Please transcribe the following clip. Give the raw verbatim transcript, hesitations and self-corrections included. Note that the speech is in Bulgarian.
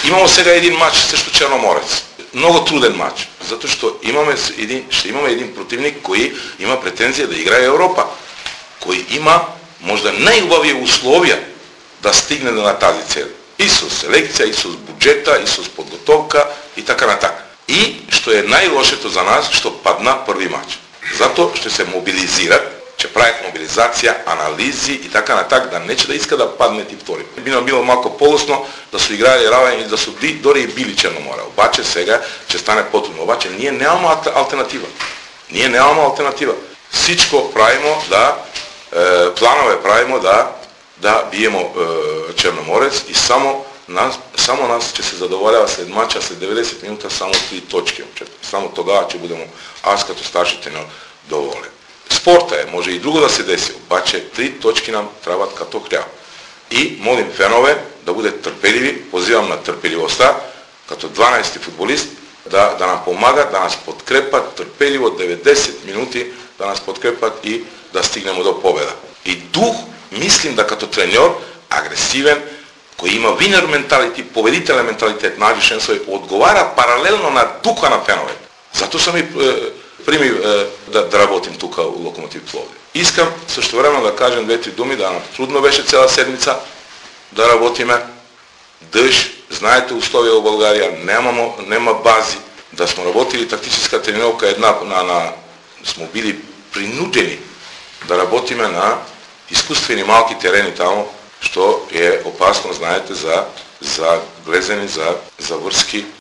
Имamo сега един матч срещу Черноморец. Много труден матч, zato što имаме един, ще имаме един противник, koji има претензия да играе Европа, koji има možda най-убавije условия да стигне на тази цел. И с селекция, и с бюджета, и с подготовка и така нататък. И, що е най-лошото за нас, що падна първи матч. Зато ще се мобилизират, че правят мобилизация, анализи и така нататък, да не че да иска да падне и втори. Би нам било малко по-лесно да са играли равен и да са дори и били Черноморе. Обаче сега ще стане по-трудно. Обаче ние нямаме алтернатива. Ние нямаме алтернатива. Всичко правимо да, е, планове правимо да, да биемо е, Черноморец и само нас, само нас ще се задоволява след матча, след деветдесет минута само три точки. Само тогава ще будемо аз като старши тренер доволен. Спорта е, може и друго да се деси, обаче три точки нам трябват като хляб. И молим фенове да бъдат търпеливи, позивам на търпеливостта, като дванайсети футболист, да, да нам помагат, да нас подкрепят търпеливо деветдесет минути, да нас подкрепят и да стигнем до победа. И дух, мислим да като треньор, агресивен, koji има винер менталитет, победителен менталитет на Вишенцови, отговаря паралелно на духа на фенове. Зато съм и е, прими е, да, да работим тук у Локомотив Пловдив. Искам също време да кажем две-три думи, да нам трудно беше цяла седмица да работиме. Дъжд, знаете условия в България, нема, нема бази, да сме работили тактическа тренировка една, на, на, сме били принудени да работиме на изкуствени малки терени там, što je opasno, znajete, za, za glezeni, za, za vrski